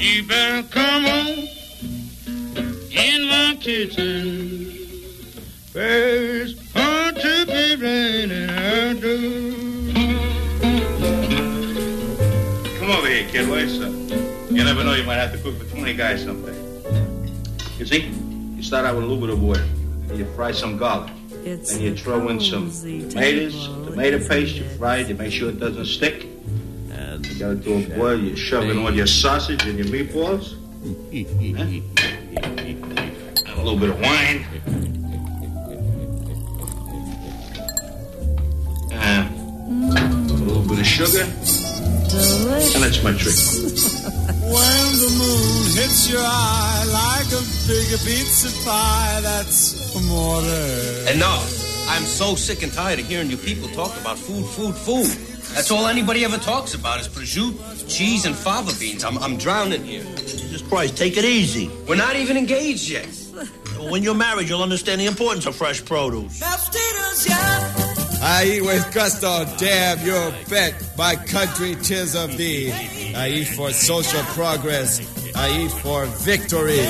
You better come on in my kitchen. First, ought to be raining out. Come over here, kid. What's up? You never know, you might have to cook for 20 guys someday. You see, you start out with a little bit of water. And you fry some garlic. Then you throw in some tomatoes, tomato paste. You fry it. You make sure it doesn't stick. And you got it to a boil. You shove in all your sausage and your meatballs. And a little bit of wine. And a little bit of sugar. Delicious. And that's my trick. When the moon hits your eye like a big pizza pie, that's amore. Enough. I'm so sick and tired of hearing you people talk about food. That's all anybody ever talks about is prosciutto, cheese, and fava beans. I'm drowning here. Jesus Christ, take it easy. We're not even engaged yet. When you're married, you'll understand the importance of fresh produce. I eat with gusto, damn your bet. My country, 'tis of thee. I eat for social progress. I eat for victory.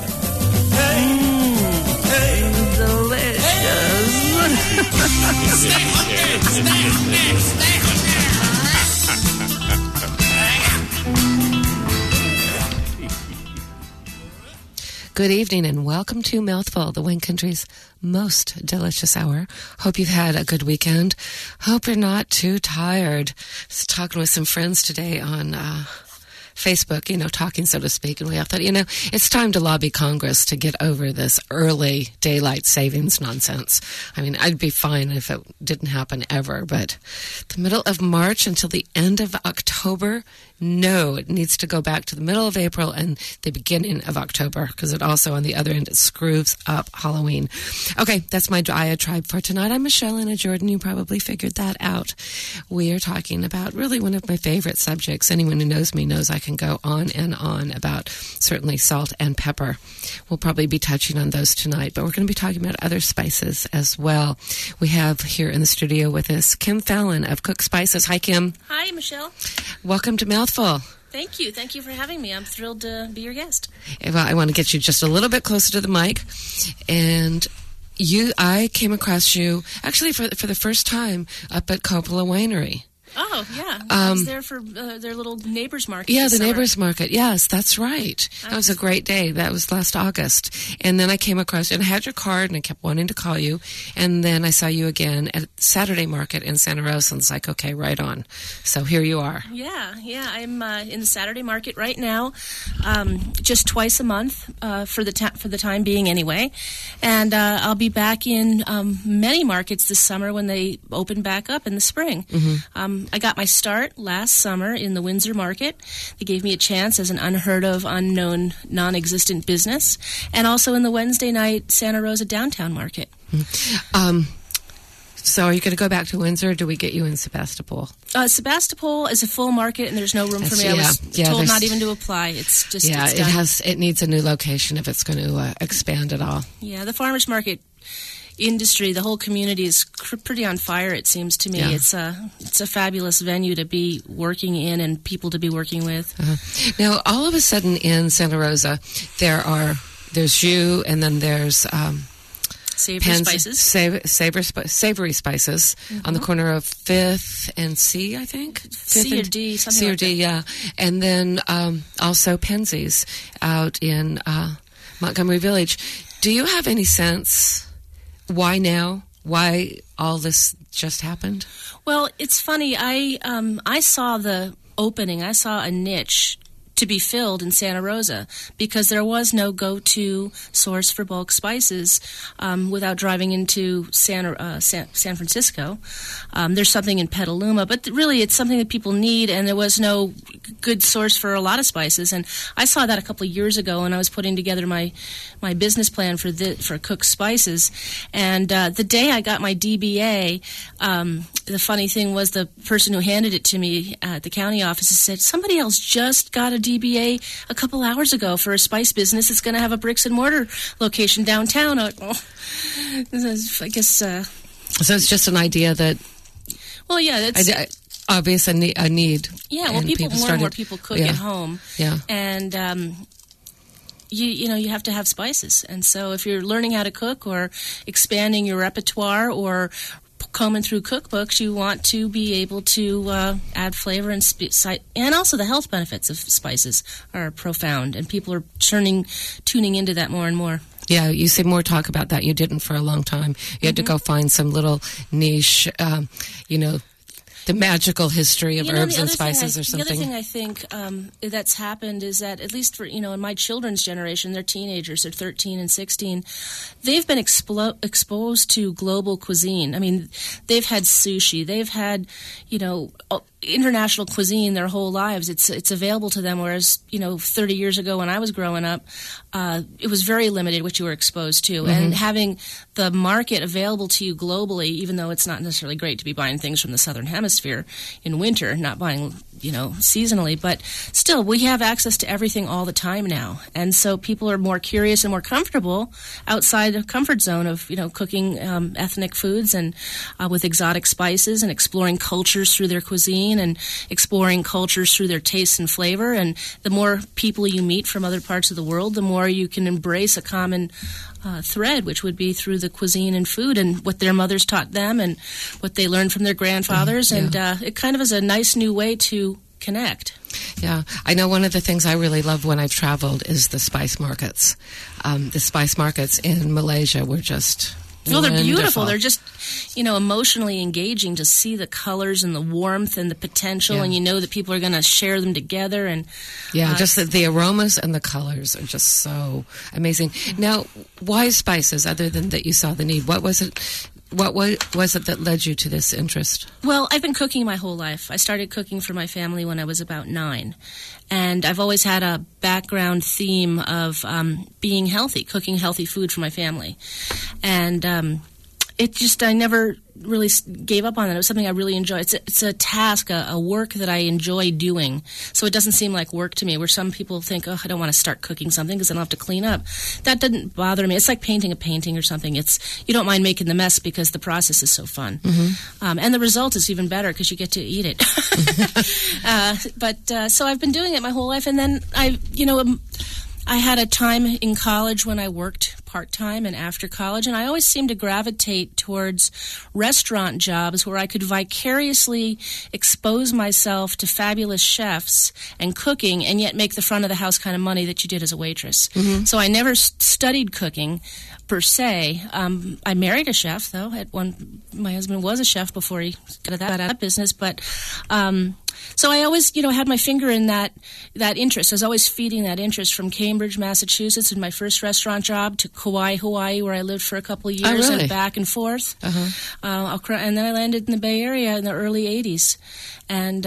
Good evening and welcome to Mouthful, the Wine Country's most delicious hour. Hope you've had a good weekend. Hope you're not too tired. I was talking with some friends today on Facebook, talking, so to speak, and we all thought, it's time to lobby Congress to get over this early daylight savings nonsense. I mean, I'd be fine if it didn't happen ever, but the middle of March until the end of October, no, it needs to go back to the middle of April and the beginning of October, because it also, on the other end, it screws up Halloween. Okay, that's my diatribe for tonight. I'm Michelle Anna Jordan. You probably figured that out. We are talking about really one of my favorite subjects. Anyone who knows me knows I can go on and on about certainly salt and pepper. We'll probably be touching on those tonight, but we're going to be talking about other spices as well. We have here in the studio with us Kim Fallon of Cook Spices. Hi, Kim. Hi, Michelle. Welcome to Mouthful. Thank you. Thank you for having me. I'm thrilled to be your guest. Well, I want to get you just a little bit closer to the mic. And I came across you actually for the first time up at Coppola Winery. Oh, yeah. I was there for their little neighbors market. Yeah, the neighbors market. Yes, that's right. That was a great day. That was last August. And then I came across you and I had your card and I kept wanting to call you. And then I saw you again at Saturday Market in Santa Rosa and it's like, okay, right on. So here you are. Yeah. I'm in the Saturday Market right now, just twice a month for the time being anyway. And I'll be back in many markets this summer when they open back up in the spring. Mm-hmm. I got my start last summer in the Windsor Market. They gave me a chance as an unheard of, unknown, non-existent business. And also in the Wednesday night Santa Rosa Downtown Market. So are you going to go back to Windsor or do we get you in Sebastopol? Sebastopol is a full market and there's no room for me. I was told not even to apply. It's just it needs a new location if it's going to expand at all. Yeah, the farmers market industry, the whole community is pretty on fire, it seems to me. Yeah. It's a fabulous venue to be working in and people to be working with. Uh-huh. Now, all of a sudden in Santa Rosa, there's you, and then there's Savory Spices. Savory Spices on the corner of 5th and C, I think. C or D, something C or like D, that. yeah. And then also Penzies out in Montgomery Village. Do you have any sense why now? Why all this just happened? Well, it's funny. I saw the opening. I saw a niche to be filled in Santa Rosa because there was no go-to source for bulk spices without driving into San Francisco. There's something in Petaluma, but really it's something that people need, and there was no good source for a lot of spices. And I saw that a couple of years ago when I was putting together my business plan for Cook Spices. And the day I got my DBA, the funny thing was the person who handed it to me at the county office said, somebody else just got a DBA a couple hours ago for a spice business. It's going to have a bricks and mortar location downtown. I guess. So it's just an idea that. Well, yeah, obvious a need. Yeah, well, more and more people cook at home. Yeah. And you have to have spices. And so if you're learning how to cook or expanding your repertoire or combing through cookbooks, you want to be able to add flavor and also the health benefits of spices are profound, and people are tuning into that more and more. Yeah, you see more talk about that. You didn't for a long time. You had to go find some little niche, the magical history of herbs and spices or something. The other thing I think that's happened is that, at least for, in my children's generation, they're teenagers, they're 13 and 16, they've been exposed to global cuisine. I mean, they've had sushi, they've had, international cuisine their whole lives. It's available to them, whereas 30 years ago when I was growing up, it was very limited what you were exposed to. And having the market available to you globally, even though it's not necessarily great to be buying things from the southern hemisphere in winter, not buying seasonally, but still we have access to everything all the time now, and so people are more curious and more comfortable outside the comfort zone of cooking ethnic foods and with exotic spices and exploring cultures through their cuisine and exploring cultures through their taste and flavor. And the more people you meet from other parts of the world, the more you can embrace a common thread, which would be through the cuisine and food and what their mothers taught them and what they learned from their grandfathers. And it kind of is a nice new way to connect. Yeah, I know one of the things I really love when I've traveled is the spice markets. The spice markets in Malaysia were just they're beautiful. They're just, emotionally engaging to see the colors and the warmth and the potential, and that people are going to share them together. And just the aromas and the colors are just so amazing. Now, why spices, other than that you saw the need? What was it that led you to this interest? Well, I've been cooking my whole life. I started cooking for my family when I was about 9. And I've always had a background theme of being healthy, cooking healthy food for my family. And I never really gave up on it. It was something I really enjoy. It's a task, a work that I enjoy doing. So it doesn't seem like work to me, where some people think, I don't want to start cooking something because I don't have to clean up. That didn't bother me. It's like painting a painting or something. You don't mind making the mess because the process is so fun. And the result is even better because you get to eat it. So I've been doing it my whole life. And then I had a time in college when I worked part-time and after college, and I always seemed to gravitate towards restaurant jobs where I could vicariously expose myself to fabulous chefs and cooking and yet make the front of the house kind of money that you did as a waitress. So I never studied cooking per se. I married a chef, though. My husband was a chef before he got out of that business, but so I always, had my finger in that interest. I was always feeding that interest from Cambridge, Massachusetts, in my first restaurant job, to Kauai, Hawaii, where I lived for a couple of years, and back and forth. And then I landed in the Bay Area in the early 80s, and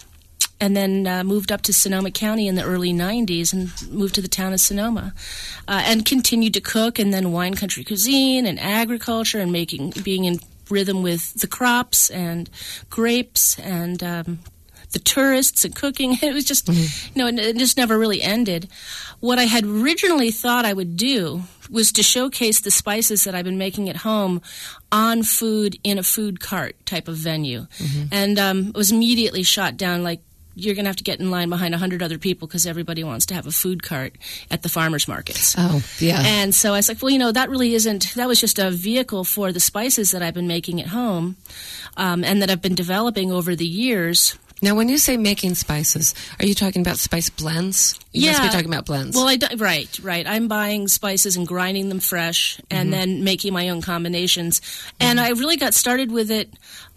then moved up to Sonoma County in the early 90s and moved to the town of Sonoma, and continued to cook, and then wine country cuisine and agriculture and being in rhythm with the crops and grapes and the tourists and cooking. It was just, it just never really ended. What I had originally thought I would do was to showcase the spices that I've been making at home on food in a food cart type of venue. And it was immediately shot down like, you're going to have to get in line behind 100 other people because everybody wants to have a food cart at the farmers markets. Oh, yeah. And so I was like, that really isn't, that was just a vehicle for the spices that I've been making at home and that I've been developing over the years. Now, when you say making spices, are you talking about spice blends? You must be talking about blends. Well, right. I'm buying spices and grinding them fresh and then making my own combinations. And I really got started with it.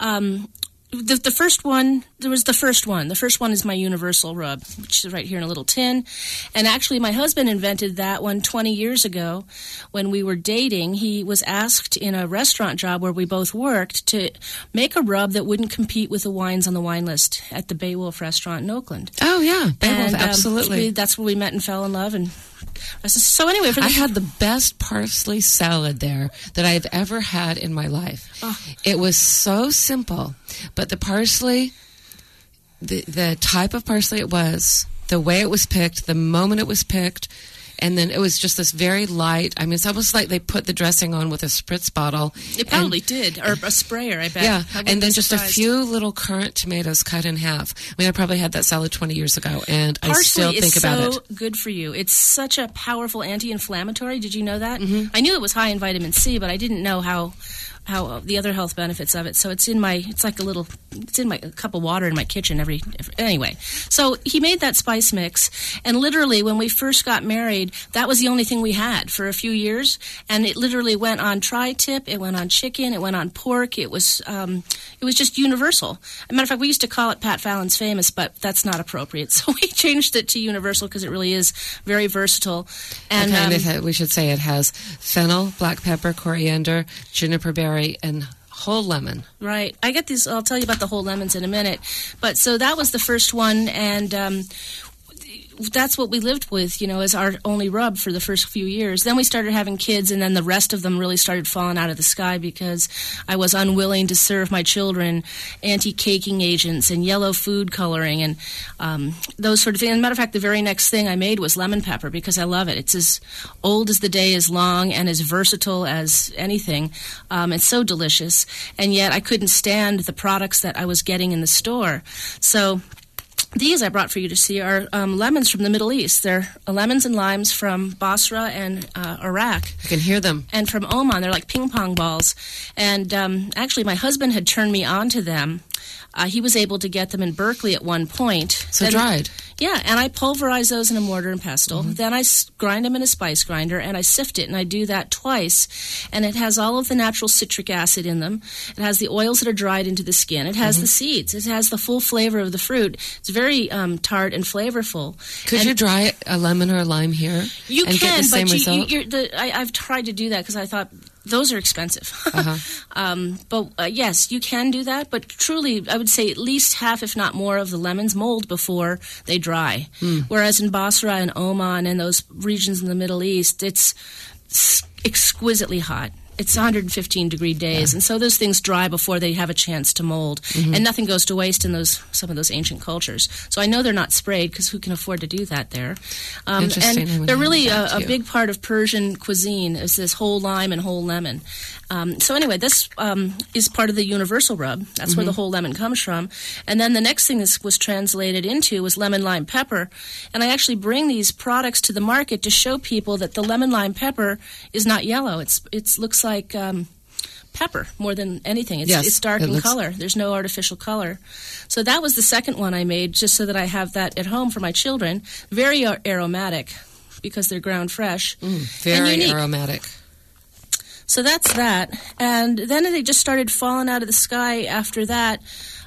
The first one, there was the first one. The first one is my universal rub, which is right here in a little tin. And actually, my husband invented that one 20 years ago when we were dating. He was asked in a restaurant job where we both worked to make a rub that wouldn't compete with the wines on the wine list at the Beowulf restaurant in Oakland. Oh, yeah. Beowulf, absolutely. That's where we met and fell in love. And so anyway, I had the best parsley salad there that I've ever had in my life. Oh. It was so simple, but the parsley, the type of parsley it was, the way it was picked, the moment it was picked, And then it was just this very light. I mean, it's almost like they put the dressing on with a spritz bottle. It probably did, or a sprayer, I bet. Yeah, and then just a few little currant tomatoes cut in half. I mean, I probably had that salad 20 years ago, and I still think about it. Parsley is so good for you. It's such a powerful anti-inflammatory. Did you know that? Mm-hmm. I knew it was high in vitamin C, but I didn't know how the other health benefits of it. So it's in my cup of water in my kitchen anyway. So he made that spice mix, and literally when we first got married, that was the only thing we had for a few years, and it literally went on tri-tip, it went on chicken, it went on pork. It was just universal. As a matter of fact, we used to call it Pat Fallon's Famous, but that's not appropriate. So we changed it to universal because it really is very versatile. And we should say it has fennel, black pepper, coriander, juniper berry, and whole lemon. Right. I get these. I'll tell you about the whole lemons in a minute. But so that was the first one, and that's what we lived with, as our only rub for the first few years. Then we started having kids, and then the rest of them really started falling out of the sky because I was unwilling to serve my children anti-caking agents and yellow food coloring and those sort of things. As a matter of fact, the very next thing I made was lemon pepper because I love it. It's as old as the day is long and as versatile as anything. It's so delicious, and yet I couldn't stand the products that I was getting in the store. So these I brought for you to see are lemons from the Middle East. They're lemons and limes from Basra and Iraq. You can hear them. And from Oman. They're like ping pong balls. And actually, my husband had turned me on to them. He was able to get them in Berkeley at one point. So dried. Yeah, and I pulverize those in a mortar and pestle. Mm-hmm. Then I grind them in a spice grinder, and I sift it, and I do that twice. And it has all of the natural citric acid in them. It has the oils that are dried into the skin. It has the seeds. It has the full flavor of the fruit. It's very tart and flavorful. Could you dry a lemon or a lime here you and can, get the same result? I've tried to do that because I thought those are expensive. But yes, you can do that. But truly, I would say at least half, if not more, of the lemons mold before they dry. Whereas in Basra and Oman and those regions in the Middle East, it's exquisitely hot. It's 115-degree days, and so those things dry before they have a chance to mold, and nothing goes to waste in some of those ancient cultures. So I know they're not sprayed because who can afford to do that there? Interesting. And they're really a big part of Persian cuisine is this whole lime and whole lemon. So anyway, this is part of the universal rub. That's where the whole lemon comes from. And then the next thing this was translated into was lemon lime pepper. And I actually bring these products to the market to show people that the lemon lime pepper is not yellow. It looks like pepper more than anything. It's dark in color. There's no artificial color. So that was the second one I made just so that I have that at home for my children. Very aromatic because they're ground fresh. Very aromatic. So that's that. And then they just started falling out of the sky after that.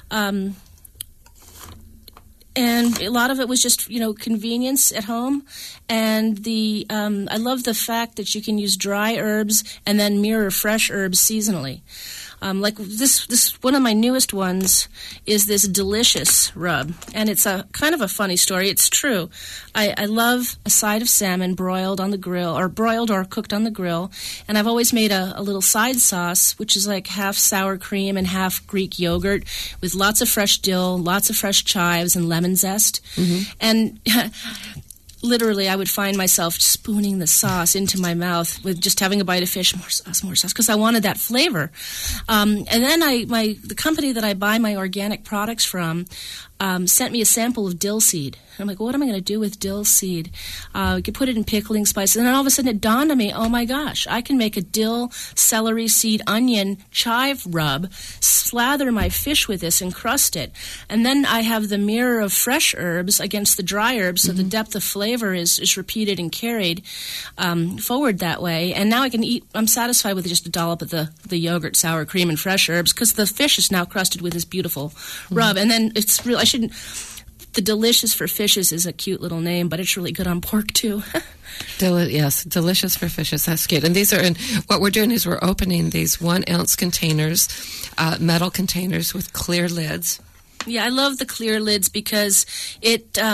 And a lot of it was just, convenience at home. And I love the fact that you can use dry herbs and then mirror fresh herbs seasonally. Like this one of my newest ones is this delicious rub, and it's a kind of a funny story. It's true. I love a side of salmon broiled on the grill, or broiled or cooked on the grill, and I've always made a little side sauce, which is like half sour cream and half Greek yogurt with lots of fresh dill, lots of fresh chives, and lemon zest. And literally, I would find myself spooning the sauce into my mouth with just having a bite of fish, more sauce, because I wanted that flavor. And then the company that I buy my organic products from sent me a sample of dill seed. And I'm like, what am I going to do with dill seed? You could put it in pickling spices. And then all of a sudden it dawned on me, oh my gosh, I can make a dill, celery seed, onion, chive rub, slather my fish with this, and crust it. And then I have the mirror of fresh herbs against the dry herbs, so the depth of flavor is repeated and carried forward that way. And now I can eat, I'm satisfied with just a dollop of the yogurt, sour cream, and fresh herbs, because the fish is now crusted with this beautiful rub. And then it's real, the delicious for fishes is a cute little name, but it's really good on pork too. Yes, delicious for fishes. That's cute. And these are what we're doing is we're opening these 1 ounce containers, metal containers with clear lids. Yeah, I love the clear lids because it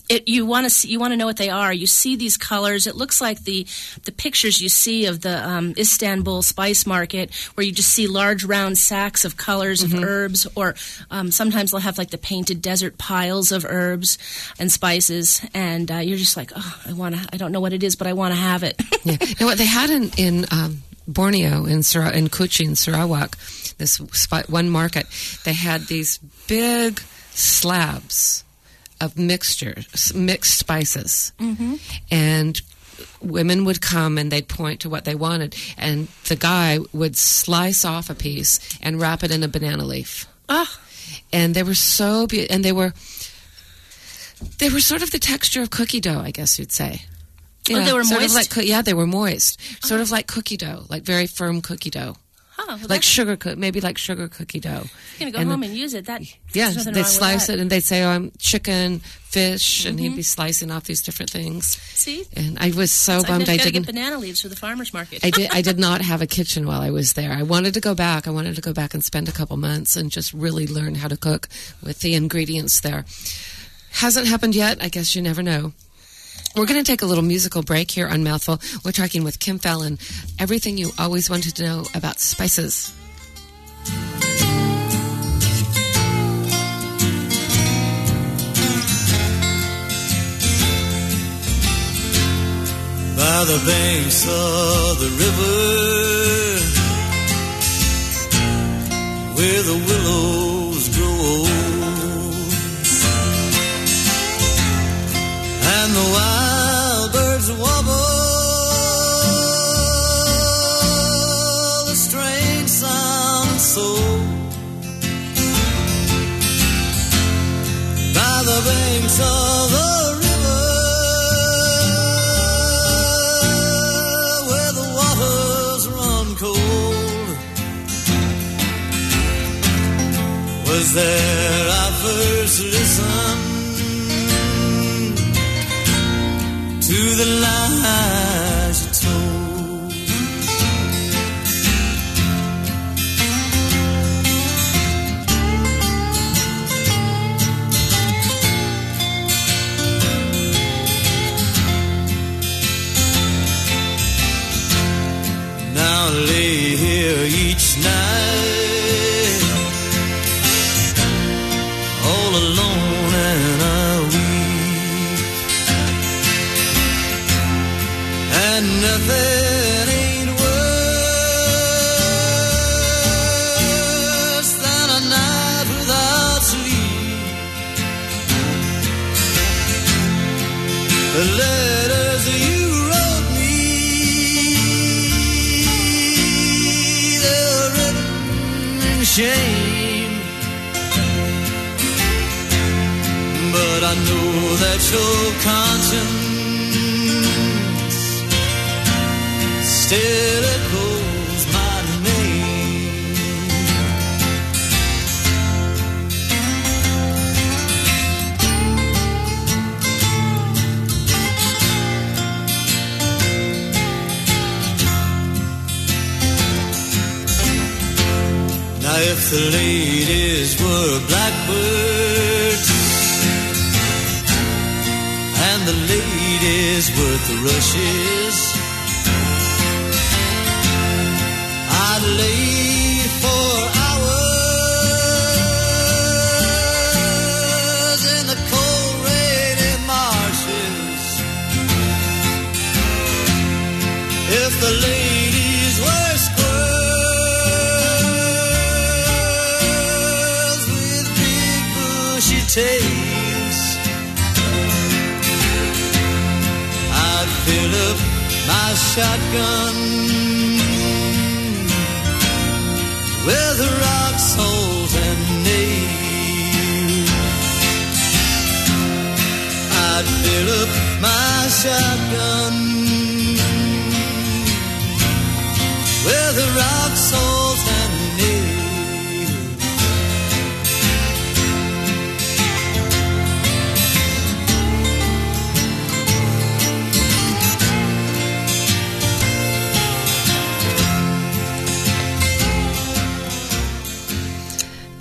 you want to know what they are. You see these colors. It looks like the pictures you see of the Istanbul spice market, where you just see large round sacks of colors of herbs, or sometimes they'll have like the painted desert piles of herbs and spices, and you're just like, oh, I don't know what it is, but I want to have it. Yeah. Now, what they had in Borneo, in Kuching, in Sarawak, this one market, they had these big slabs of mixed spices. And women would come and they'd point to what they wanted, and the guy would slice off a piece and wrap it in a banana leaf. And they were so beautiful, and they were sort of the texture of cookie dough, I guess you'd say. Yeah, they were sort moist? Of like, they were moist. Sort of like cookie dough, like very firm cookie dough. Well, like maybe like sugar cookie dough. You're going to go home and use it. They'd slice it, and they'd say, I'm chicken, fish, and he'd be slicing off these different things. See? And I was so bummed I didn't get banana leaves for the farmer's market. I did not have a kitchen while I was there. I wanted to go back. I wanted to go back and spend a couple months and just really learn how to cook with the ingredients there. Hasn't happened yet. I guess you never know. We're going to take a little musical break here on Mouthful. We're talking with Kim Fallon. Everything you always wanted to know about spices. By the banks of the river, where the willows grow old, and the wild birds warble a strange sound and soul. By the banks of the river, where the waters run cold, was there I first listened to the lies you told. Now lay here each night, all alone, and I weep, and nothing ain't worse than a night without sleep. The letters you wrote me, they were written in shame, but I know that your conscience still echoes my name. Now if the ladies were blackbirds and the ladies were thrushes, I'd lay for hours in the cold, rainy marshes. If the ladies were squirrels with big bushy tails, I'd fill up my shotgun with rock, salt, and nails. I'd fill up my shotgun with rock, salt, and nails.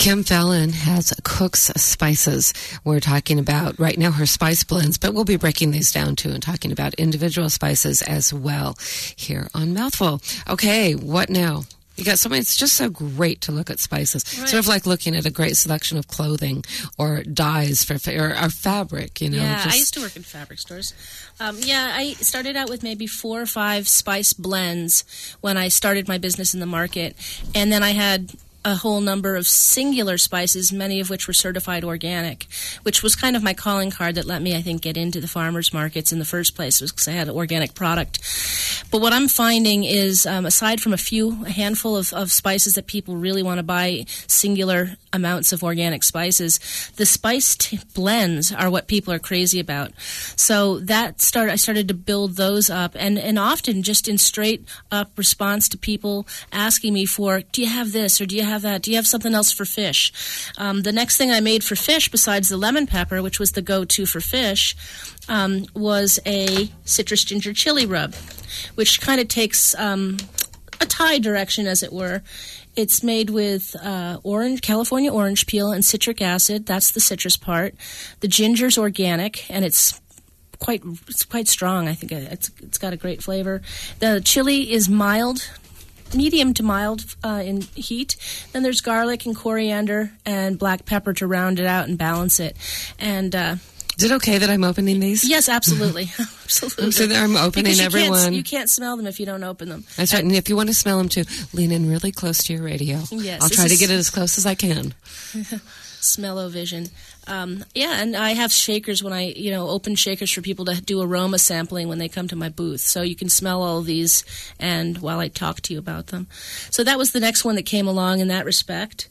Kim Fallon has Cook's Spices. We're talking about right now her spice blends, but we'll be breaking these down too and talking about individual spices as well here on Mouthful. Okay, what now? You got something. It's just so great to look at spices. Right. Sort of like looking at a great selection of clothing or dyes or fabric, you know. Yeah, I used to work in fabric stores. I started out with maybe 4 or 5 spice blends when I started my business in the market. And then I had a whole number of singular spices, many of which were certified organic, which was kind of my calling card that let me, I think, get into the farmers markets in the first place, was because I had an organic product. But what I'm finding is, aside from a handful of spices that people really want to buy, singular amounts of organic spices, the spiced blends are what people are crazy about. So I started to build those up, and often just in straight up response to people asking me for, do you have this or do you have that? Do you have something else for fish? The next thing I made for fish, besides the lemon pepper, which was the go-to for fish, was a citrus ginger chili rub, which kind of takes a Thai direction, as it were. It's made with California orange peel and citric acid. That's the citrus part. The ginger's organic, and it's quite strong. I think it's got a great flavor. The chili is mild, medium to mild in heat. Then there's garlic and coriander and black pepper to round it out and balance it. And is it okay that I'm opening these? Yes, absolutely. Absolutely. So I'm opening everyone. You can't smell them if you don't open them. That's right. And if you want to smell them too, lean in really close to your radio. Yes. I'll try to get it as close as I can. Smell-o-vision. And I have shakers when I, open shakers for people to do aroma sampling when they come to my booth. So you can smell all of these and while I talk to you about them. So that was the next one that came along in that respect.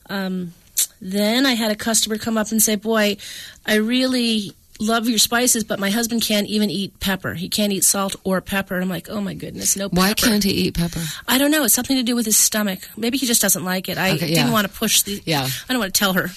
Then I had a customer come up and say, boy, I really love your spices, but my husband can't even eat pepper. He can't eat salt or pepper. And I'm like, oh my goodness, no pepper. Why can't he eat pepper? I don't know. It's something to do with his stomach. Maybe he just doesn't like it. I didn't want to push I don't want to tell her,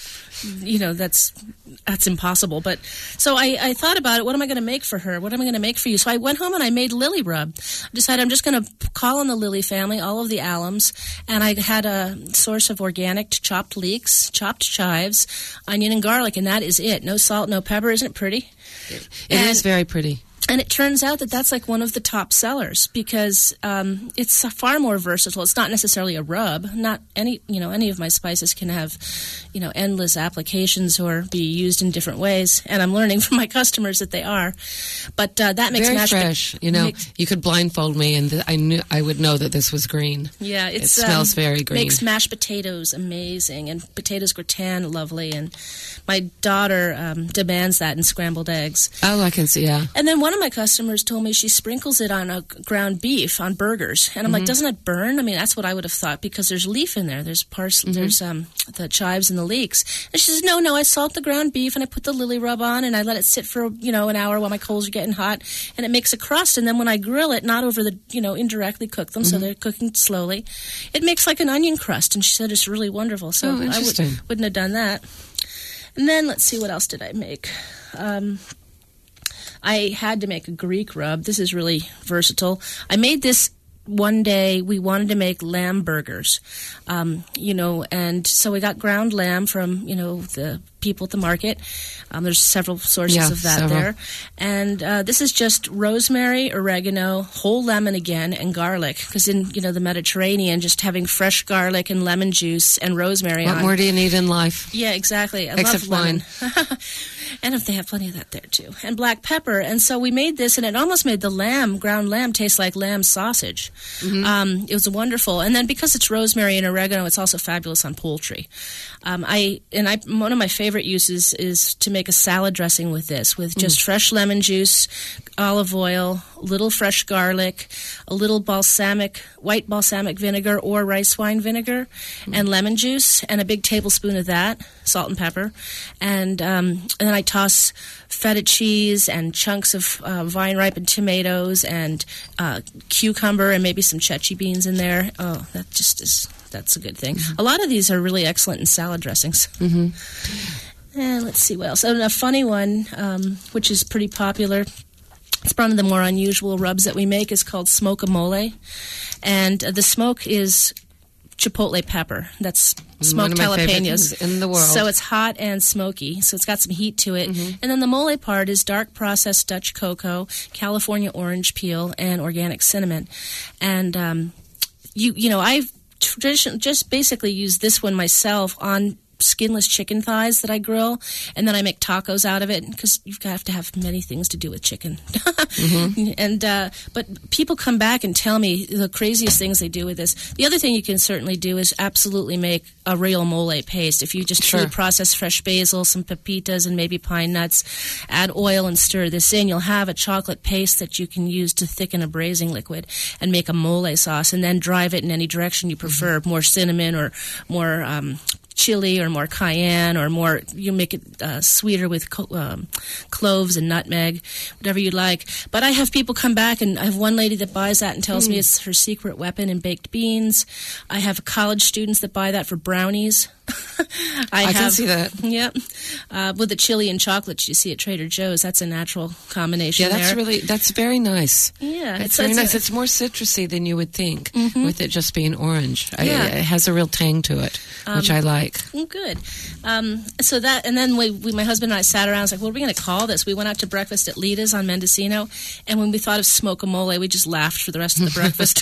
that's impossible. But so I thought about it. What am I going to make for her? What am I going to make for you? So I went home and I made lily rub. I decided I'm just going to call on the lily family, all of the alums, and I had a source of organic chopped leeks, chopped chives, onion and garlic, and that is it. No salt, no pepper. Isn't it pretty? It is very pretty. And it turns out that that's like one of the top sellers because it's far more versatile. It's not necessarily a rub. Not any of my spices can have, endless applications or be used in different ways. And I'm learning from my customers that they are. But that makes very fresh. You could blindfold me, and I would know that this was green. Yeah, it smells very green. Makes mashed potatoes amazing, and potatoes gratin lovely. And my daughter demands that in scrambled eggs. Oh, I can see. Yeah. And then one of my customers told me she sprinkles it on a ground beef on burgers, and I'm like, doesn't it burn? I mean, that's what I would have thought because there's leaf in there. There's parsley, there's the chives and the leeks. And she says, no, I salt the ground beef and I put the lily rub on and I let it sit for an hour while my coals are getting hot, and it makes a crust. And then when I grill it, not over the indirectly cook them, so they're cooking slowly, it makes like an onion crust. And she said it's really wonderful. So I wouldn't have done that. And then let's see, what else did I make? I had to make a Greek rub. This is really versatile. I made this one day. We wanted to make lamb burgers, and so we got ground lamb from, the people at the market. There's several sources of that there. And this is just rosemary, oregano, whole lemon again, and garlic. Because in, the Mediterranean, just having fresh garlic and lemon juice and rosemary What more do you need in life? Yeah, exactly. I Except love lemon. wine. And if they have plenty of that there, too. And black pepper. And so we made this, and it almost made the ground lamb, taste like lamb sausage. It was wonderful. And then because it's rosemary and oregano, it's also fabulous on poultry. One of my favorite uses is to make a salad dressing with this, with just fresh lemon juice, olive oil, a little fresh garlic, a little white balsamic vinegar or rice wine vinegar, and lemon juice, and a big tablespoon of that, salt and pepper. And then I toss feta cheese and chunks of vine-ripened tomatoes and cucumber and maybe some chechi beans in there. Oh, that's a good thing. A lot of these are really excellent in salad dressings. And let's see what else. And a funny one, which is pretty popular, it's one of the more unusual rubs that we make, is called smoke-a-mole. And the smoke is chipotle pepper. That's smoked One of my favorite jalapenos things in the world. So it's hot and smoky. So it's got some heat to it. And then the mole part is dark processed Dutch cocoa, California orange peel, and organic cinnamon. And I've just basically used this one myself on skinless chicken thighs that I grill, and then I make tacos out of it, because you have to have many things to do with chicken. And but people come back and tell me the craziest things they do with this. The other thing you can certainly do is absolutely make a real mole paste. If you just really process fresh basil, some pepitas, and maybe pine nuts, add oil and stir this in, you'll have a chocolate paste that you can use to thicken a braising liquid and make a mole sauce, and then drive it in any direction you prefer, more cinnamon or more chili or more cayenne, or more, you make it sweeter with cloves and nutmeg, whatever you'd like. But I have people come back, and I have one lady that buys that and tells me it's her secret weapon in baked beans. I have college students that buy that for brownies. I can see that. Yep. With the chili and chocolate you see at Trader Joe's, that's a natural combination. Yeah, that's very nice. Yeah. It's very nice. It's more citrusy than you would think, with it just being orange. It has a real tang to it, which I like. Good. So that, and then my husband and I sat around, I was like, what are we going to call this? We went out to breakfast at Lita's on Mendocino, and when we thought of smoke-a-mole, we just laughed for the rest of the breakfast.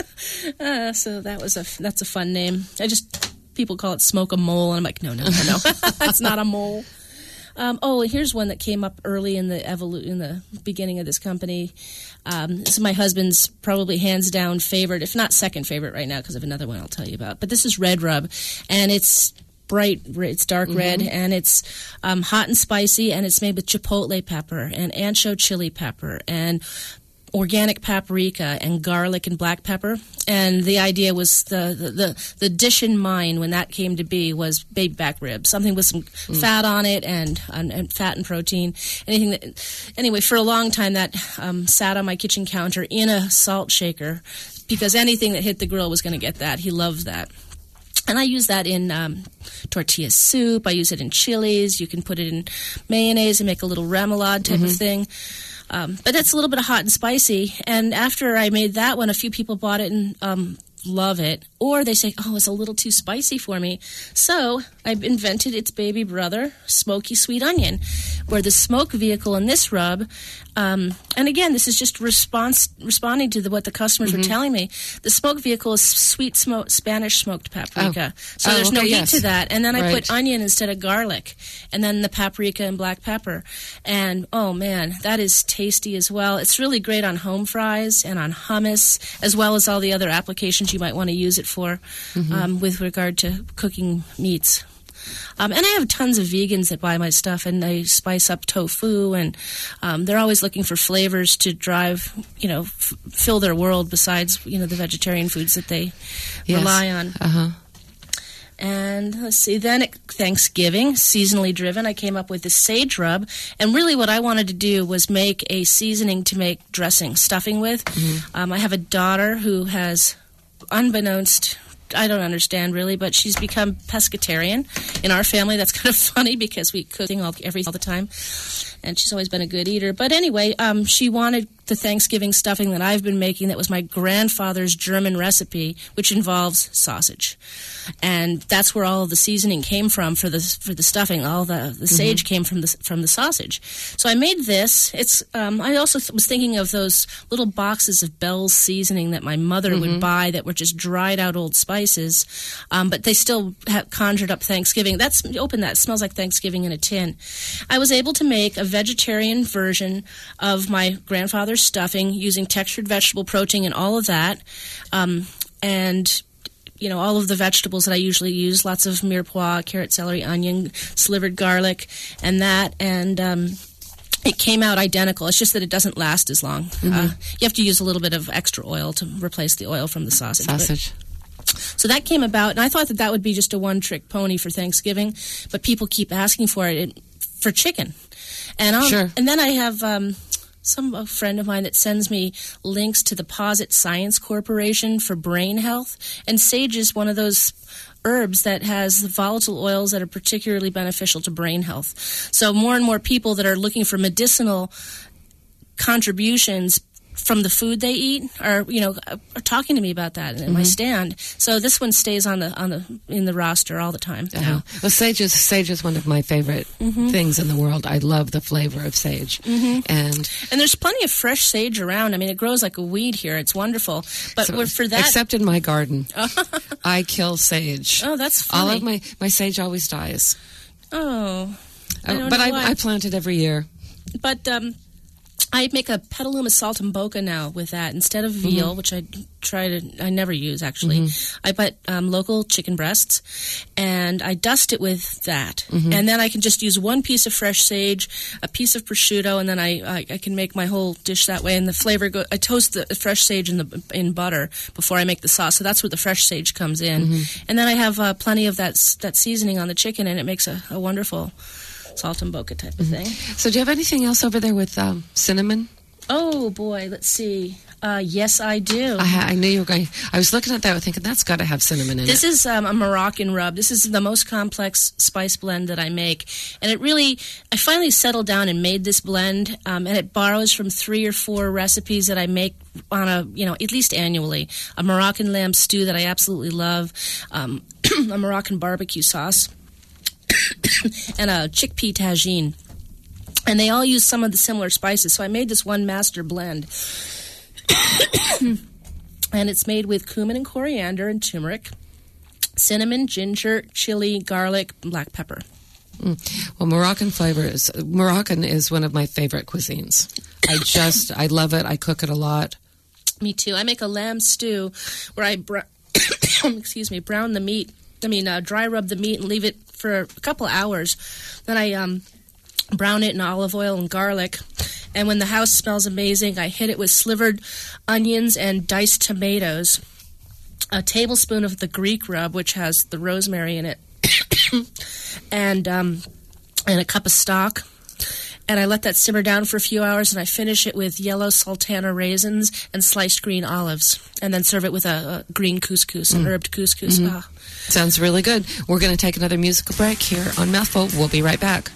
So that's a fun name. People call it smoke-a-mole, and I'm like, no. It's not a mole. Here's one that came up early in the beginning of this company. This is my husband's probably hands down favorite, if not second favorite right now, because of another one I'll tell you about. But this is Red Rub, and it's it's dark red, and it's hot and spicy, and it's made with chipotle pepper and ancho chili pepper and organic paprika and garlic and black pepper. And the idea was the dish in mind when that came to be was baby back ribs, something with some fat on it and fat and protein. Anyway, for a long time that sat on my kitchen counter in a salt shaker, because anything that hit the grill was going to get that. He loved that. And I use that in tortilla soup. I use it in chilies. You can put it in mayonnaise and make a little remoulade type of thing. But it's a little bit of hot and spicy. And after I made that one, a few people bought it and love it. Or they say, it's a little too spicy for me. So I've invented its baby brother, Smoky Sweet Onion, where the smoke vehicle in this rub, and again, this is just responding to what the customers were telling me. The smoke vehicle is Spanish smoked paprika. So there's no heat to that. And then I put onion instead of garlic. And then the paprika and black pepper. And, oh, man, that is tasty as well. It's really great on home fries and on hummus, as well as all the other applications you might want to use it for with regard to cooking meats. And I have tons of vegans that buy my stuff, and they spice up tofu, and they're always looking for flavors to drive, fill their world besides, the vegetarian foods that they rely on. And let's see, then at Thanksgiving, seasonally driven, I came up with this sage rub. And really what I wanted to do was make a seasoning to make dressing, stuffing with. I have a daughter who has, unbeknownst, I don't understand really, but she's become pescatarian in our family. That's kind of funny because we cook everything all the time, and she's always been a good eater. But anyway, she wanted the Thanksgiving stuffing that I've been making that was my grandfather's German recipe, which involves sausage. And that's where all of the seasoning came from for the stuffing. All the sage came from the sausage. So I made this. It's I also was thinking of those little boxes of Bell's seasoning that my mother would buy that were just dried out old spices, but they still conjured up Thanksgiving. Open that. It smells like Thanksgiving in a tin. I was able to make a vegetarian version of my grandfather's stuffing using textured vegetable protein and all of that, and all of the vegetables that I usually use, lots of mirepoix, carrot, celery, onion, slivered garlic, and that, and it came out identical. It's just that it doesn't last as long. You have to use a little bit of extra oil to replace the oil from the sausage. So that came about, and I thought that would be just a one-trick pony for Thanksgiving, but people keep asking for it for chicken. And and then I have a friend of mine that sends me links to the Posit Science Corporation for brain health, and sage is one of those herbs that has volatile oils that are particularly beneficial to brain health. So more and more people that are looking for medicinal contributions from the food they eat are talking to me about that in my stand. So this one stays in the roster all the time. Well, sage is one of my favorite things in the world. I love the flavor of sage, and there's plenty of fresh sage around. I mean, it grows like a weed here. It's wonderful. But for that, except in my garden, I kill sage. Oh, that's funny. All of my sage always dies. Oh, I plant it every year. But I make a Petaluma saltimbocca now with that instead of veal, which I never use actually. I put local chicken breasts, and I dust it with that, and then I can just use one piece of fresh sage, a piece of prosciutto, and then I can make my whole dish that way. And the flavor I toast the fresh sage in butter before I make the sauce, so that's where the fresh sage comes in. And then I have plenty of that seasoning on the chicken, and it makes a wonderful saltimbocca type of thing. So do you have anything else over there with cinnamon? Oh, boy. Let's see. Yes, I do. I knew you were going. I was looking at that thinking, that's got to have cinnamon in it. This is a Moroccan rub. This is the most complex spice blend that I make. And I finally settled down and made this blend, and it borrows from 3 or 4 recipes that I make on at least annually. A Moroccan lamb stew that I absolutely love, a Moroccan barbecue sauce, and a chickpea tagine. And they all use some of the similar spices. So I made this one master blend. And it's made with cumin and coriander and turmeric, cinnamon, ginger, chili, garlic, and black pepper. Well, Moroccan is one of my favorite cuisines. I love it. I cook it a lot. Me too. I make a lamb stew where I brown the meat. Dry rub the meat and leave it for a couple hours. Then I brown it in olive oil and garlic. And when the house smells amazing, I hit it with slivered onions and diced tomatoes, a tablespoon of the Greek rub, which has the rosemary in it, and a cup of stock. And I let that simmer down for a few hours, and I finish it with yellow sultana raisins and sliced green olives, and then serve it with a green couscous, an herbed couscous. Sounds really good. We're going to take another musical break here on Mouthful. We'll be right back.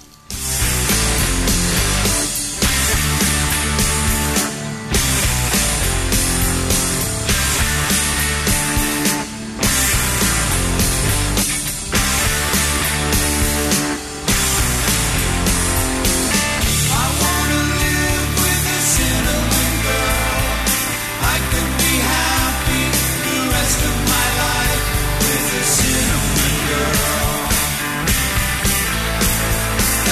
Cinnamon girl.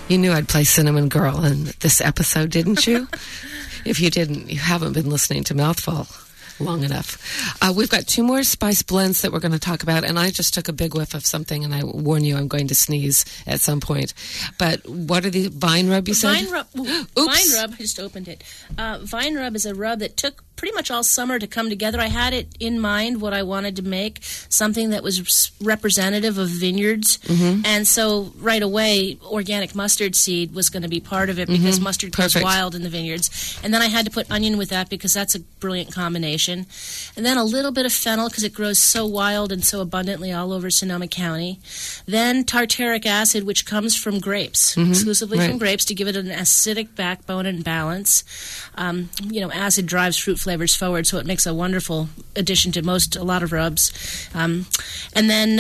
You knew I'd play Cinnamon Girl in this episode, didn't you? If you didn't, you haven't been listening to Mouthful long enough. We've got 2 more spice blends that we're going to talk about, and I just took a big whiff of something, and I warn you I'm going to sneeze at some point. But what are the Vine Rub, you said? Vine Rub, I just opened it. Vine Rub is a rub that took pretty much all summer to come together. I had it in mind what I wanted to make, something that was representative of vineyards. And so right away, organic mustard seed was going to be part of it because mustard goes wild in the vineyards. And then I had to put onion with that because that's a brilliant combination. And then a little bit of fennel because it grows so wild and so abundantly all over Sonoma County. Then tartaric acid, which comes from grapes, exclusively from grapes, to give it an acidic backbone and balance. Acid drives fruit flavors forward, so it makes a wonderful addition to a lot of rubs. And then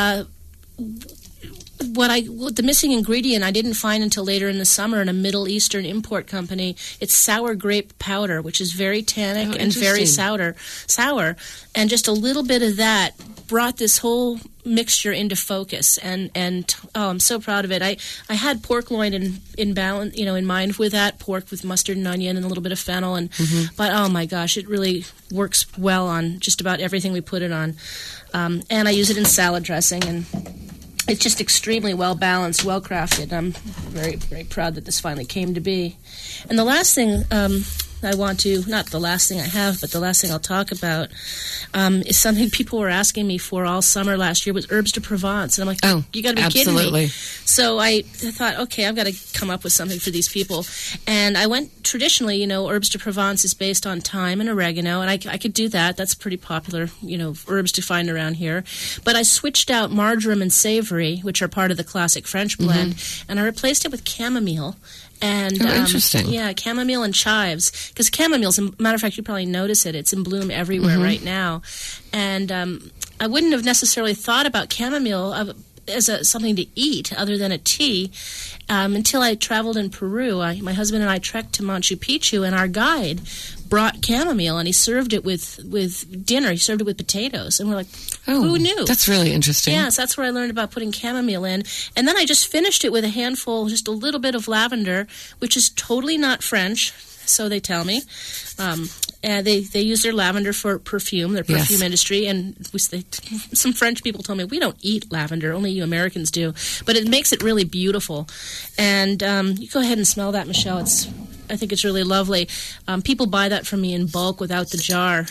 the missing ingredient I didn't find until later in the summer in a Middle Eastern import company. It's sour grape powder, which is very tannic and very sour, and just a little bit of that brought this whole mixture into focus, and I'm so proud of it. I had pork loin in balance, in mind with that, pork with mustard and onion and a little bit of fennel, but oh my gosh, it really works well on just about everything we put it on, and I use it in salad dressing, and it's just extremely well balanced, well crafted. I'm very, very proud that this finally came to be. And the last thing not the last thing I have, but the last thing I'll talk about is something people were asking me for all summer last year was herbs de Provence. And I'm like, you got to be kidding me. So I thought, okay, I've got to come up with something for these people. And I went traditionally, herbs de Provence is based on thyme and oregano, and I could do that. That's pretty popular, herbs to find around here. But I switched out marjoram and savory, which are part of the classic French blend, and I replaced it with chamomile. And interesting. Yeah, chamomile and chives. Because chamomile, as a matter of fact, you probably notice it. It's in bloom everywhere right now. And I wouldn't have necessarily thought about chamomile as something to eat other than a tea until I traveled in Peru. My husband and I trekked to Machu Picchu, and our guide brought chamomile, and he served it with dinner. He served it with potatoes, and we're like, who knew? That's really interesting. Yes, that's where I learned about putting chamomile in. And then I just finished it with a handful, just a little bit of lavender, which is totally not French, so they tell me. And they use their lavender for perfume, their perfume industry. And some French people told me, we don't eat lavender, only you Americans do. But it makes it really beautiful. And you go ahead and smell that, Michelle. I think it's really lovely. People buy that from me in bulk without the jar.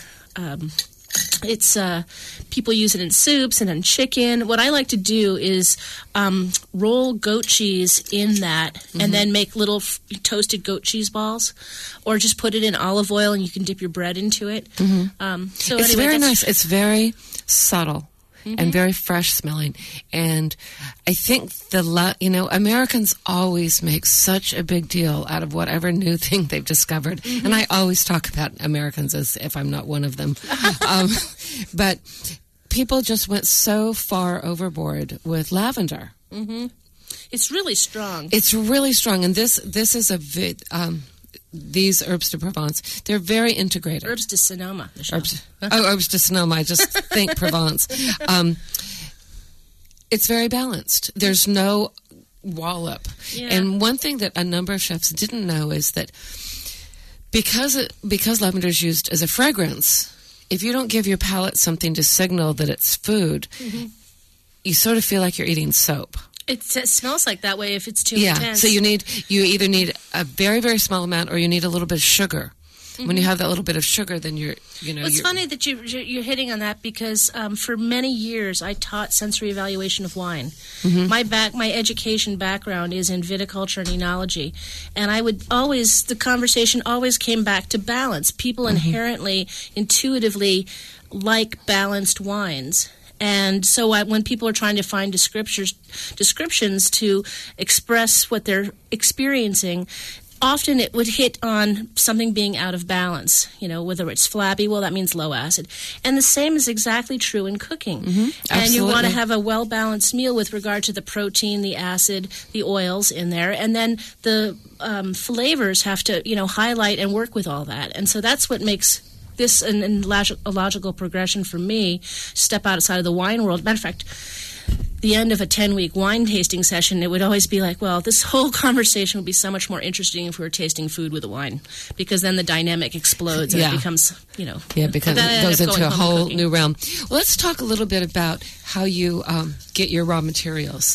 People use it in soups and in chicken. What I like to do is roll goat cheese in that and then make little toasted goat cheese balls, or just put it in olive oil and you can dip your bread into it. It's very nice. It's very subtle. And very fresh smelling. And I think Americans always make such a big deal out of whatever new thing they've discovered. And I always talk about Americans as if I'm not one of them. But people just went so far overboard with lavender. It's really strong. It's really strong. And this is these herbs de Provence, they're very integrated. Herbs de Sonoma. Herbs de Sonoma. I just think Provence. It's very balanced. There's no wallop. Yeah. And one thing that a number of chefs didn't know is that because lavender is used as a fragrance, if you don't give your palate something to signal that it's food, you sort of feel like you're eating soap. It smells like that way if it's too intense. So you either need a very, very small amount, or you need a little bit of sugar. When you have that little bit of sugar, then it's funny that you're hitting on that because for many years I taught sensory evaluation of wine. My education background is in viticulture and enology, and the conversation always came back to balance. People inherently, intuitively like balanced wines. And so when people are trying to find descriptions to express what they're experiencing, often it would hit on something being out of balance, whether it's flabby, well, that means low acid. And the same is exactly true in cooking. And you want to have a well-balanced meal with regard to the protein, the acid, the oils in there. And then the flavors have to, highlight and work with all that. And so that's what makes this a logical progression for me, step outside of the wine world. Matter of fact, the end of a 10-week wine tasting session, it would always be like, well, this whole conversation would be so much more interesting if we were tasting food with a wine, because then the dynamic explodes and it becomes, because it goes into a whole new realm. Well, let's talk a little bit about how you get your raw materials.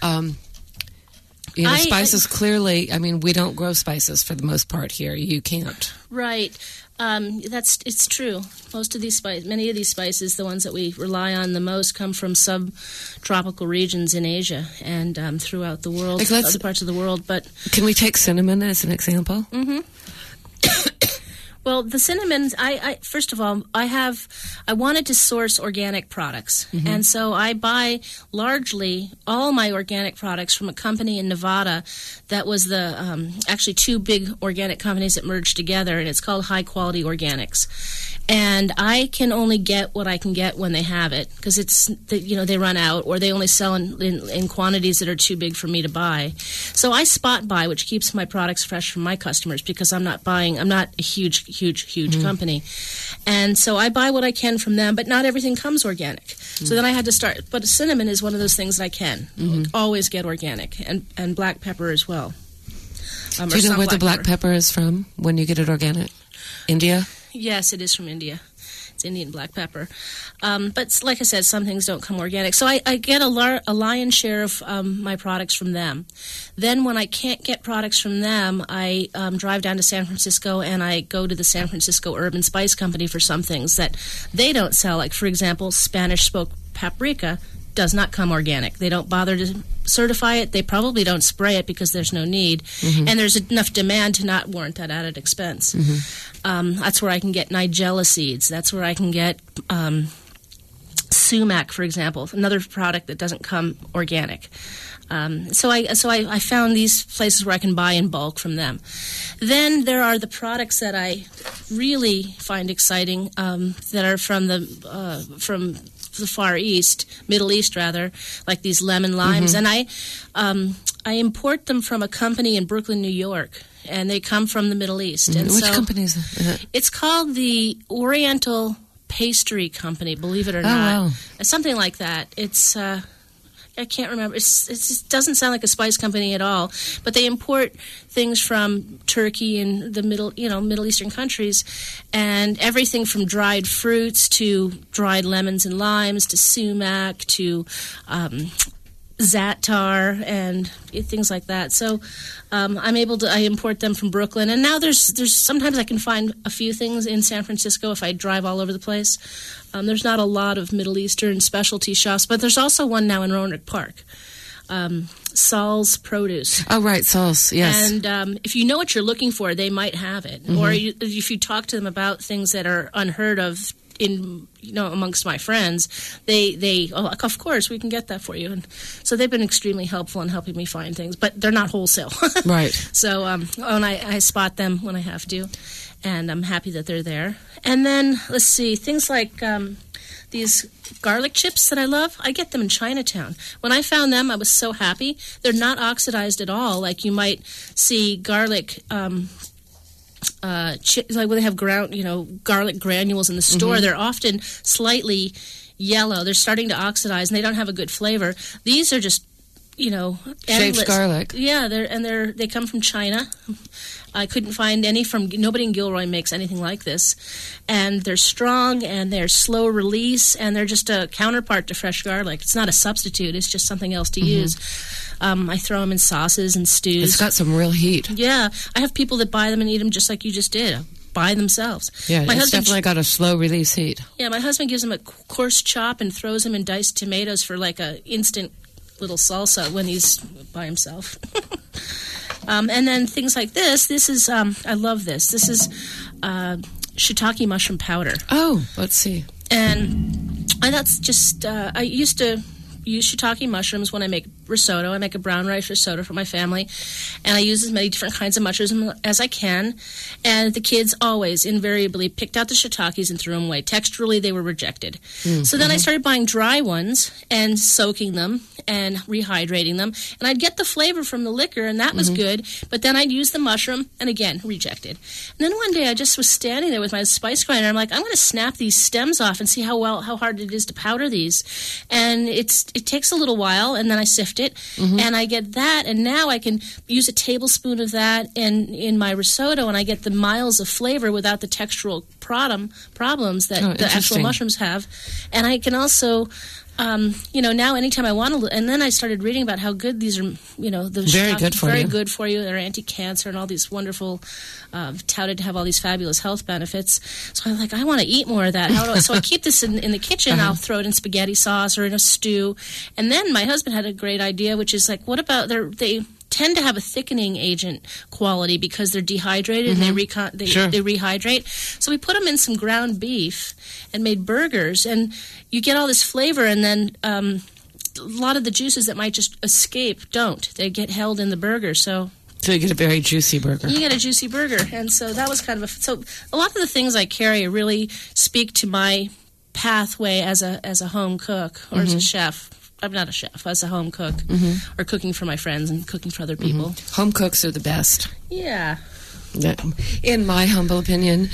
Spices, clearly, I mean, we don't grow spices for the most part here. You can't. Right. It's true. Many of these spices, the ones that we rely on the most, come from subtropical regions in Asia and throughout the world, other parts of the world. But can we take cinnamon as an example? Mm-hmm. Well, the cinnamon, first of all, I wanted to source organic products. Mm-hmm. And so I buy largely all my organic products from a company in Nevada that was actually two big organic companies that merged together, and it's called High Quality Organics. And I can only get what I can get when they have it, because they run out, or they only sell in quantities that are too big for me to buy. So I spot buy, which keeps my products fresh from my customers, because I'm not a huge mm-hmm. company. And so I buy what I can from them, but not everything comes organic. Mm-hmm. So then I had to start. But cinnamon is one of those things that I can always get organic, and black pepper as well. Do you know where the black pepper is from when you get it organic? India? Yes, it is from India. It's Indian black pepper. But like I said, some things don't come organic. So I get a lion's share of my products from them. Then when I can't get products from them, I drive down to San Francisco, and I go to the San Francisco Urban Spice Company for some things that they don't sell. Like, for example, Spanish smoked paprika does not come organic. They don't bother to certify it. They probably don't spray it because there's no need. Mm-hmm. And there's enough demand to not warrant that added expense. Mm-hmm. That's where I can get Nigella seeds. That's where I can get sumac, for example, another product that doesn't come organic. So I found these places where I can buy in bulk from them. Then there are the products that I really find exciting that are from the Far East, Middle East rather, like these lemon limes, mm-hmm. and I import them from a company in Brooklyn, New York, and they come from the Middle East. Mm-hmm. And which company is it? It's called the Oriental Pastry Company, believe it or not. Wow. Something like that. It's I can't remember. It doesn't sound like a spice company at all, but they import things from Turkey and the Middle Eastern countries, and everything from dried fruits to dried lemons and limes to sumac to za'atar and things like that. So I import them from Brooklyn, and now there's sometimes I can find a few things in San Francisco if I drive all over the place. There's not a lot of Middle Eastern specialty shops, but there's also one now in Roanoke Park. Saul's Produce. Oh, right, Saul's, yes. And if you know what you're looking for, they might have it. Mm-hmm. Or if you talk to them about things that are unheard of amongst my friends, they of course we can get that for you. And so they've been extremely helpful in helping me find things, but they're not wholesale. Right. So and I spot them when I have to, and I'm happy that they're there. And then let's see, things like these garlic chips that I love, I get them in Chinatown. When I found them, I was so happy. They're not oxidized at all, like you might see garlic like when they have garlic granules in the store. Mm-hmm. They're often slightly yellow. They're starting to oxidize, and they don't have a good flavor. These are just shaved garlic. Yeah, they come from China. I couldn't find any nobody in Gilroy makes anything like this, and they're strong and they're slow release, and they're just a counterpart to fresh garlic. It's not a substitute. It's just something else to use. I throw them in sauces and stews. It's got some real heat. Yeah, I have people that buy them and eat them just like you just did. By themselves. Yeah, it's definitely got a slow release heat. Yeah, my husband gives them a coarse chop and throws them in diced tomatoes for like a instant little salsa when he's by himself. And then things like this is, I love this. This is shiitake mushroom powder. Oh, let's see. And that's just, I used to use shiitake mushrooms when I make risotto. I make a brown rice risotto for my family, and I use as many different kinds of mushrooms as I can. And the kids always invariably picked out the shiitakes and threw them away. Texturally, they were rejected. So then I started buying dry ones and soaking them and rehydrating them, and I'd get the flavor from the liquor, and that was good. But then I'd use the mushroom, and again rejected. And then one day I just was standing there with my spice grinder. I'm like, I'm going to snap these stems off and see how hard it is to powder these. And it takes a little while, and then I sift it, and I get that, and now I can use a tablespoon of that in my risotto, and I get the miles of flavor without the textural problems that the actual mushrooms have. And I can also now anytime I want to, and then I started reading about how good these are, very good for you. They're anti-cancer and all these wonderful, touted to have all these fabulous health benefits. So I'm like, I want to eat more of that. So I keep this in the kitchen. I'll throw it in spaghetti sauce or in a stew. And then my husband had a great idea, which is like, what about they tend to have a thickening agent quality because they're dehydrated and they rehydrate. So we put them in some ground beef and made burgers, and you get all this flavor, and then a lot of the juices that might just escape don't. They get held in the burger, so you get a very juicy burger. You get a juicy burger, and so that was kind of so a lot of the things I carry really speak to my pathway as a home cook or as a chef. I'm not a chef, as a home cook, or cooking for my friends and cooking for other people. Home cooks are the best. Yeah. In my humble opinion.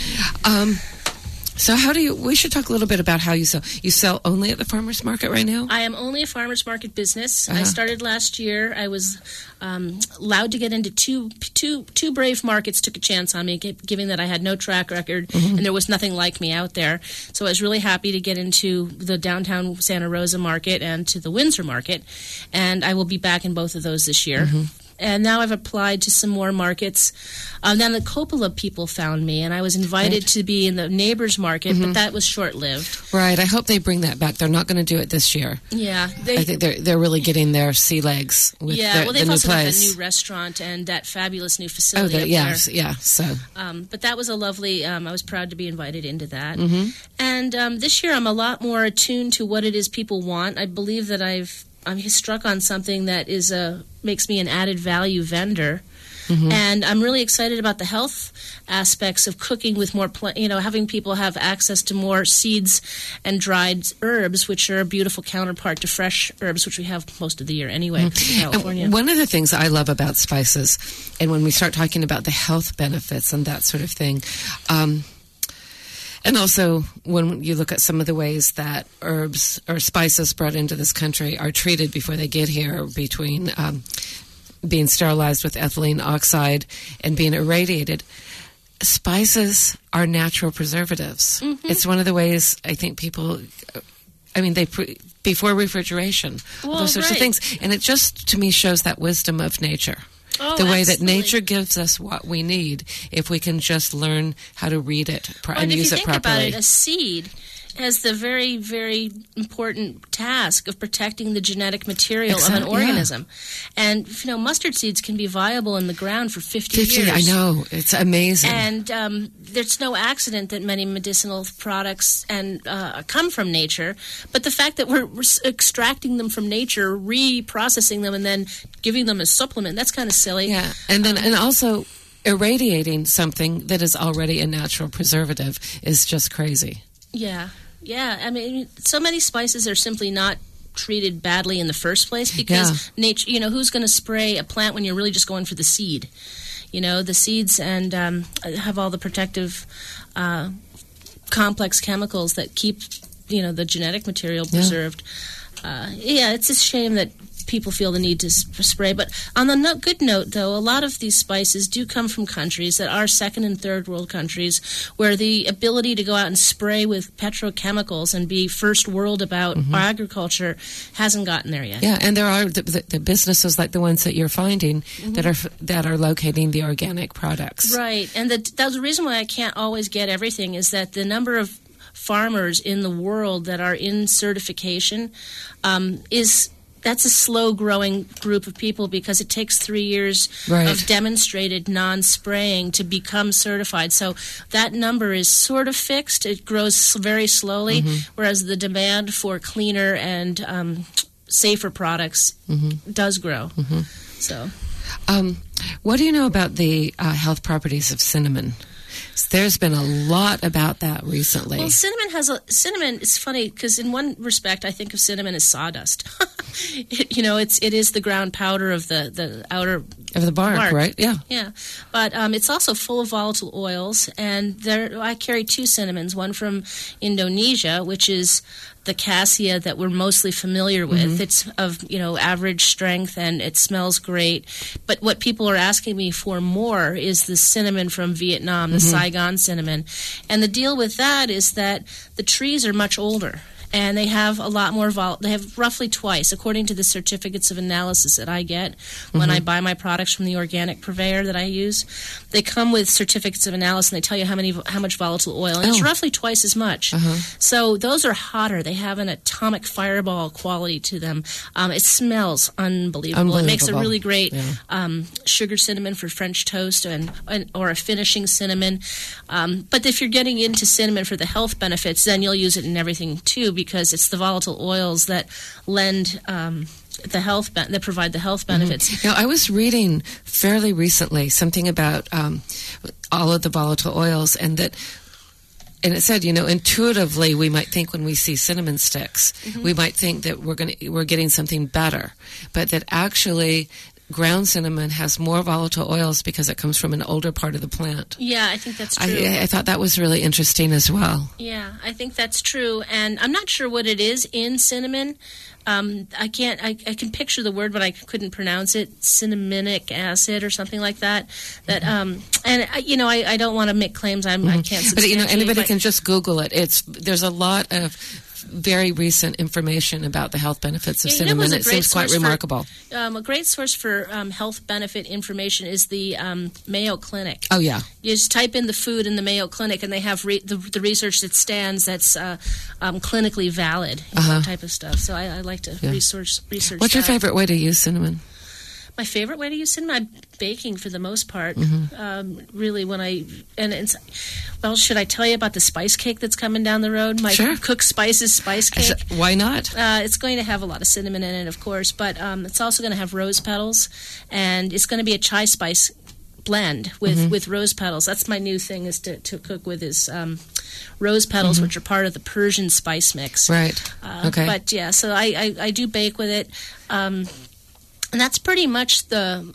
So we should talk a little bit about how you sell. You sell only at the farmer's market right now? I am only a farmer's market business. I started last year. I was allowed to get into two brave markets, took a chance on me, given that I had no track record and there was nothing like me out there. So I was really happy to get into the downtown Santa Rosa market and to the Windsor market, and I will be back in both of those this year. And now I've applied to some more markets. Then the Coppola people found me, and I was invited to be in the neighbors market, but that was short-lived. Right. I hope they bring that back. They're not going to do it this year. Yeah. I think they're really getting their sea legs with the they've new also got place. that new restaurant and that fabulous new facility up there. So. But that was a lovely, I was proud to be invited into that. And this year I'm a lot more attuned to what it is people want. I believe that I'm struck on something that makes me an added value vendor. And I'm really excited about the health aspects of cooking with more, having people have access to more seeds and dried herbs, which are a beautiful counterpart to fresh herbs, which we have most of the year anyway in California. And one of the things I love about spices, and when we start talking about the health benefits and that sort of thing, and also, when you look at some of the ways that herbs or spices brought into this country are treated before they get here, between being sterilized with ethylene oxide and being irradiated, spices are natural preservatives. It's one of the ways I think people, before refrigeration, all those sorts of things. And it just, to me, shows that wisdom of nature. The way that nature gives us what we need, if we can just learn how to read it and use it properly. And if you think about it, a seed has the very, very important task of protecting the genetic material of an organism. And, mustard seeds can be viable in the ground for 50 years. I know. It's amazing. And there's no accident that many medicinal products come from nature. But the fact that we're extracting them from nature, reprocessing them, and then giving them a supplement, that's kind of silly. Yeah. And then and also irradiating something that is already a natural preservative is just crazy. Yeah. I mean, so many spices are simply not treated badly in the first place because nature, who's going to spray a plant when you're really just going for the seed? The seeds and have all the protective complex chemicals that keep, the genetic material preserved. It's a shame that people feel the need to spray. But on the good note, though, a lot of these spices do come from countries that are second and third world countries where the ability to go out and spray with petrochemicals and be first world about agriculture hasn't gotten there yet. Yeah, and there are the businesses like the ones that you're finding that are locating the organic products. Right, and that's the reason why I can't always get everything is that the number of farmers in the world that are in certification that's a slow-growing group of people because it takes 3 years of demonstrated non-spraying to become certified. So that number is sort of fixed. It grows very slowly, whereas the demand for cleaner and safer products does grow. So, what do you know about the health properties of cinnamon? There's been a lot about that recently. Well, cinnamon is funny because in one respect I think of cinnamon as sawdust. It is the ground powder of the outer of the bark, right? Yeah. But it's also full of volatile oils, and I carry 2 cinnamons, one from Indonesia, which is the cassia that we're mostly familiar with. It's of, average strength, and it smells great. But what people are asking me for more is the cinnamon from Vietnam, the Saigon cinnamon. And the deal with that is that the trees are much older. And they have a lot more they have roughly twice, according to the certificates of analysis that I get when I buy my products from the organic purveyor that I use. They come with certificates of analysis, and they tell you how much volatile oil, and it's roughly twice as much. So those are hotter. They have an atomic fireball quality to them. It smells unbelievable. It makes a really great sugar cinnamon for French toast or a finishing cinnamon. But if you're getting into cinnamon for the health benefits, then you'll use it in everything too, because it's the volatile oils that lend that provide the health benefits. I was reading fairly recently something about all of the volatile oils, and it said, intuitively we might think when we see cinnamon sticks, we might think that we're getting something better, but that actually ground cinnamon has more volatile oils because it comes from an older part of the plant. Yeah, I think that's true. I thought that was really interesting as well. Yeah, I think that's true. And I'm not sure what it is in cinnamon. I can picture the word, but I couldn't pronounce it. Cinnamonic acid or something like that. I don't want to make claims. I can't substantiate. But anybody can just Google it. There's a lot of very recent information about the health benefits of cinnamon. It seems quite remarkable. A great source for health benefit information is the Mayo Clinic. Oh, yeah. You just type in the food in the Mayo Clinic, and they have the research that stands that's clinically valid, type of stuff. So I like to research What's your favorite way to use cinnamon? My favorite way to use cinnamon? I'm baking for the most part. Really, should I tell you about the spice cake that's coming down the road? My Cook Spices spice cake. Why not? It's going to have a lot of cinnamon in it, of course, but it's also going to have rose petals, and it's going to be a chai spice blend with rose petals. That's my new thing is to cook with is rose petals, which are part of the Persian spice mix. Right. Okay. But yeah, so I do bake with it. And that's pretty much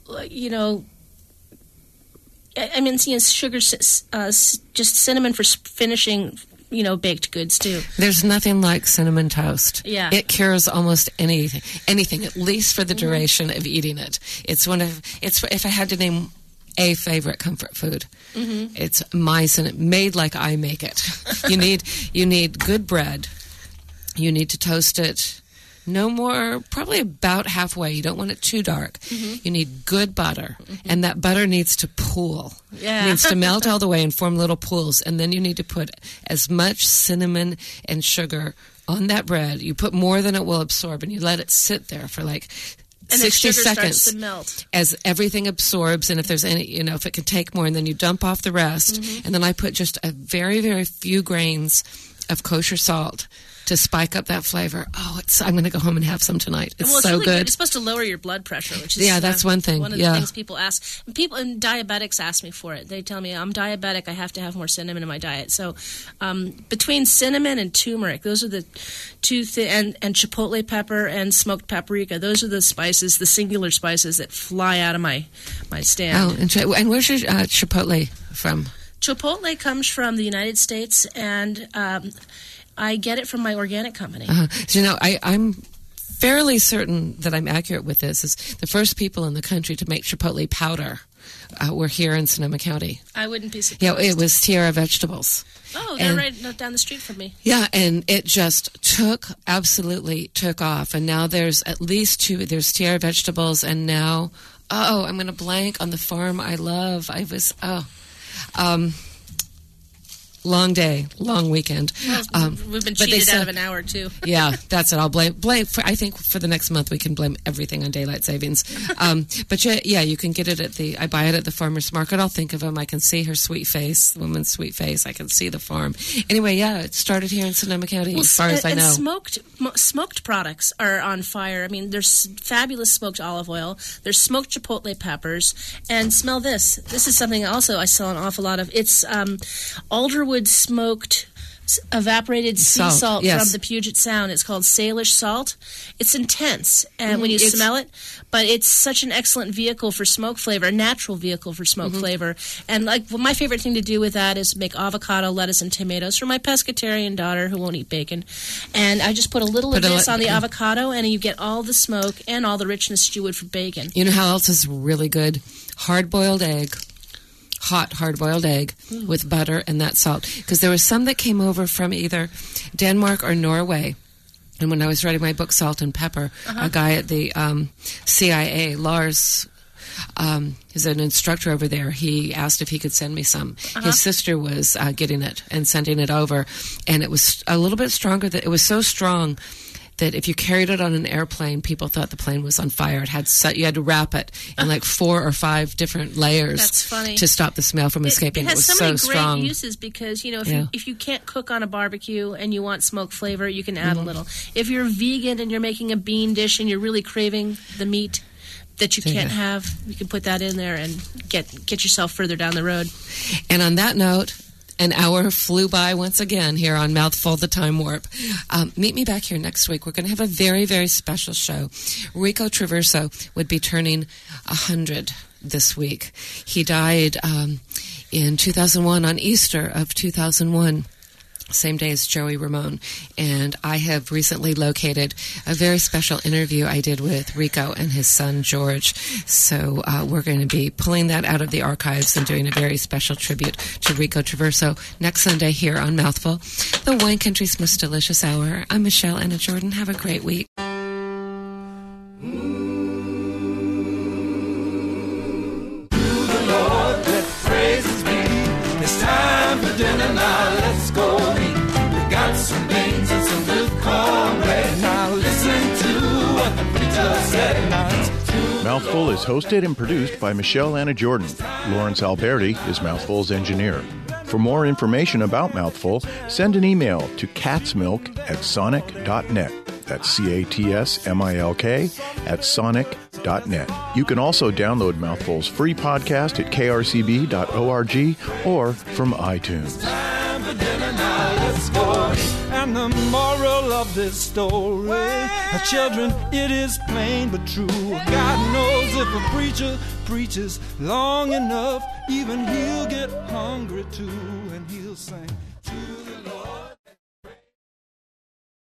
sugar, just cinnamon for finishing, baked goods too. There's nothing like cinnamon toast. Yeah. It cures almost anything, at least for the duration of eating it. It's if I had to name a favorite comfort food, it's my cinnamon, made like I make it. You need good bread. You need to toast it. No more, probably about halfway. You don't want it too dark. You need good butter, and that butter needs to pool. Yeah. It needs to melt all the way and form little pools, and then you need to put as much cinnamon and sugar on that bread. You put more than it will absorb, and you let it sit there for like 60 seconds starts to melt. As everything absorbs, and if there's any, if it could take more, and then you dump off the rest, and then I put just a very, very few grains of kosher salt to spike up that flavor. I'm going to go home and have some tonight. It's so really good. It's supposed to lower your blood pressure, which is that's one thing. One of the things people ask. People and diabetics ask me for it. They tell me I'm diabetic. I have to have more cinnamon in my diet. So between cinnamon and turmeric, those are the two and chipotle pepper and smoked paprika. Those are the spices, the singular spices that fly out of my stand. Oh, and where's your chipotle from? Chipotle comes from the United States, and I get it from my organic company. So, I'm fairly certain that I'm accurate with this. Is the first people in the country to make chipotle powder were here in Sonoma County. I wouldn't be surprised. Yeah, it was Tierra Vegetables. Oh, they're right down the street from me. Yeah, and it just absolutely took off. And now there's at least 2. There's Tierra Vegetables, and now, I'm going to blank on the farm I love. long day, long weekend. We've been cheated out of an hour, too. Yeah, that's it. I'll blame I think for the next month we can blame everything on daylight savings. But yeah, you can get it I buy it at the farmer's market. I'll think of them. I can see her sweet face, the woman's sweet face. I can see the farm. Anyway, yeah, it started here in Sonoma County, as far as I know. Smoked products are on fire. I mean, there's fabulous smoked olive oil. There's smoked chipotle peppers. And smell this. This is something also I sell an awful lot of. It's Alderwood smoked evaporated sea salt yes. from the Puget Sound. It's called Salish salt. It's intense and when you smell it, but it's such an excellent vehicle for smoke flavor, a natural vehicle for smoke flavor. And my favorite thing to do with that is make avocado, lettuce, and tomatoes for my pescatarian daughter who won't eat bacon. And I just put a little of this on the avocado, and you get all the smoke and all the richness that you would for bacon. You know how else is really good? Hard-boiled egg. Hot hard-boiled egg with butter and that salt. Because there was some that came over from either Denmark or Norway. And when I was writing my book, Salt and Pepper, a guy at the CIA, Lars, is an instructor over there. He asked if he could send me some. His sister was getting it and sending it over. And it was a little bit stronger. It was so strong that if you carried it on an airplane, people thought the plane was on fire. You had to wrap it in like 4 or 5 different layers. That's funny. To stop the smell from escaping. It has was so many strong. great uses because, if you can't cook on a barbecue and you want smoke flavor, you can add a little. If you're vegan and you're making a bean dish and you're really craving the meat that you can't have, you can put that in there and get yourself further down the road. And on that note, an hour flew by once again here on Mouthful, the Time Warp. Meet me back here next week. We're going to have a very, very special show. Rico Traverso would be turning 100 this week. He died in 2001, on Easter of 2001. Same day as Joey Ramone. And I have recently located a very special interview I did with Rico and his son, George. So we're going to be pulling that out of the archives and doing a very special tribute to Rico Traverso next Sunday here on Mouthful, the wine country's most delicious hour. I'm Michelle Anna Jordan. Have a great week. Dinner now, let's go eat. We got some beans and some good cornbread. Now listen to what the preacher said. Mouthful is hosted and produced by Michelle Anna Jordan. Lawrence Alberti is Mouthful's engineer. For more information about Mouthful, send an email to catsmilk@sonic.net. That's CATSMILK @sonic.net. You can also download Mouthful's free podcast at krcb.org or from iTunes. And the moral of this story, children, it is plain but true. God knows if a preacher preaches long enough, even he'll get hungry too, and he'll sing.